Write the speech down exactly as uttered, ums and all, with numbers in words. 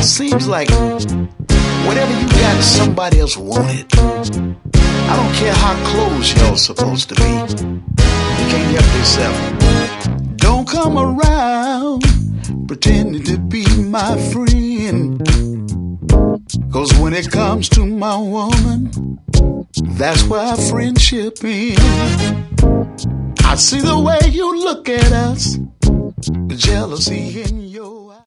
Seems like whatever you got, somebody else wanted. I don't care how close y'all supposed to be. You can't help yourself. Don't come around pretending to be my friend. Cause when it comes to my woman, that's where our friendship ends. I see the way you look at us, jealousy in